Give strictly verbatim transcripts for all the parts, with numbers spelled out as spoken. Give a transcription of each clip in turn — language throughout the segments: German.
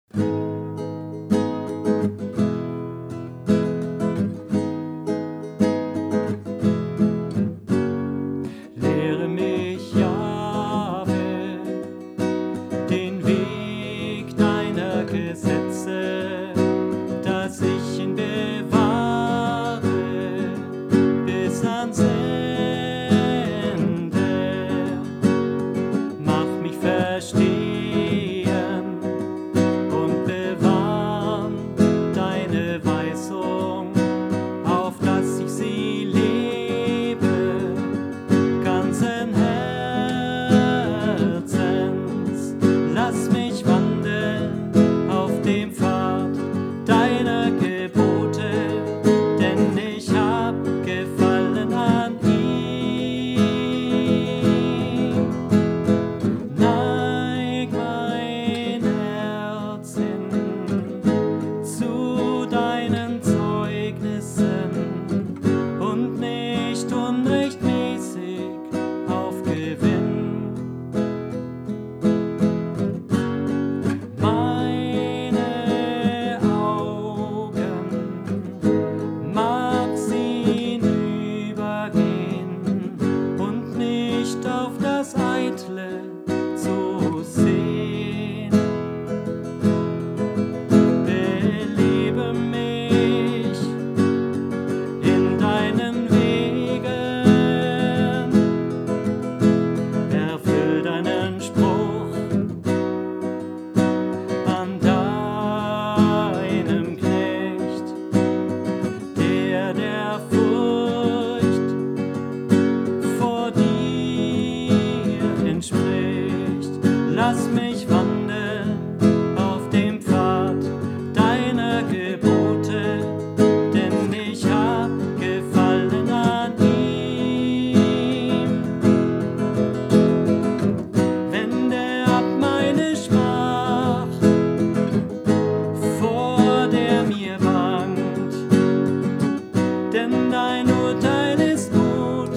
Lehre mich, Jahwe, den Weg deiner Gesetze, dass ich ihn bewahre bis ans Ende. Mach mich verstehen und bewahren deine Weisung, auf dass ich sie lebe, ganzen Herzens. Lass mich wandeln auf dem Pfad deiner Gebote, denn ich hab Gefallen an ihm. Neig mein Herz hin zu deinen Zeugnissen und nicht unrechtmäßig auf Gewinn. Meine Augen mag sie hinübergehen und nicht auf das Eitle zu sehen. Belebe mich in deinen Wegen, erfüll deinen Spruch an deinem Knecht, der der Furcht vor dir entspricht. Lass mich wandeln auf dem Pfad deiner Gebote, denn ich hab Gefallen an ihm. Wende ab meine Schmach, vor der mir wankt, denn dein Urteil ist gut.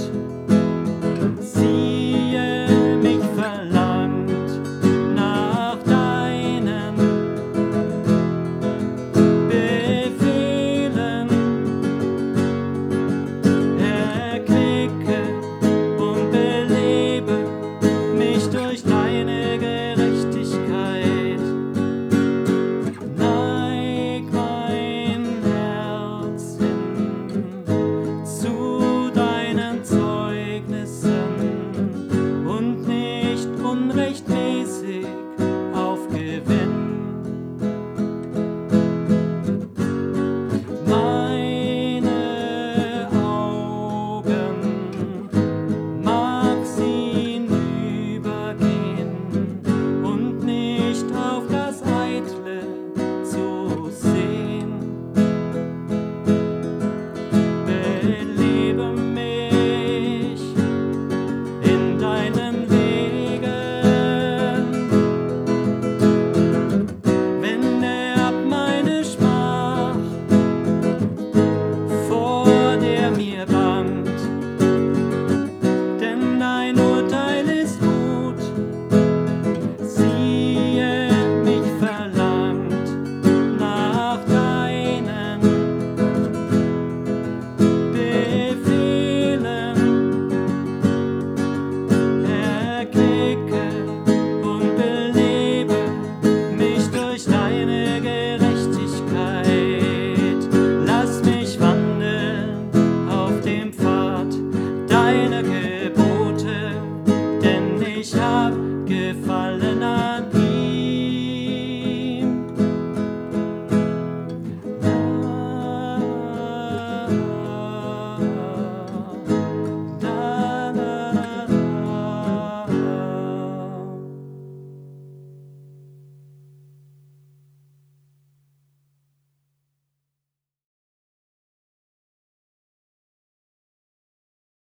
Siehe mich verlangt nach deinen Befehlen. Erquicke und belebe mich durch deine Gerechtigkeit. Neig mein Herz hin zu deinen Zeugnissen und nicht unrechtmäßig auf Gewinn. Meine Augen mag sie hinübergehen und nicht auf das Eitle zu sehen. Belebe mich in deinen Wegen, wende ab meine Schmach, vor der mir bangt, denn dein Urteil ist gut. Siehe mich verlangt nach deinen Befehlen. Erquicke und belebe mich durch deine Gerechtigkeit. Lass mich wandeln auf dem Pfad deiner Gebote, denn ich hab Gefallen